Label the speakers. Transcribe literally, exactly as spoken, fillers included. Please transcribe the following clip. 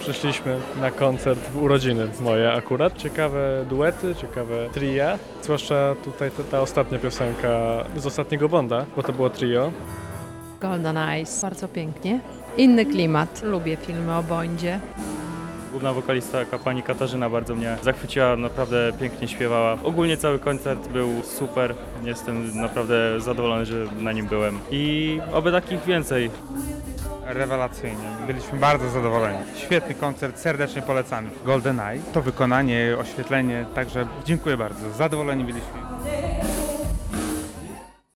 Speaker 1: przyszliśmy na koncert w urodziny moje akurat. Ciekawe duety, ciekawe tria, zwłaszcza tutaj ta, ta ostatnia piosenka z ostatniego Bonda, bo to było trio.
Speaker 2: Golden Eyes, bardzo pięknie. Inny klimat, lubię filmy o Bondzie.
Speaker 3: Główna wokalistka, pani Katarzyna, bardzo mnie zachwyciła, naprawdę pięknie śpiewała. Ogólnie cały koncert był super, jestem naprawdę zadowolony, że na nim byłem i oby takich więcej.
Speaker 4: Rewelacyjnie, byliśmy bardzo zadowoleni. Świetny koncert, serdecznie polecamy. Golden Eye, to wykonanie, oświetlenie, także dziękuję bardzo, zadowoleni byliśmy.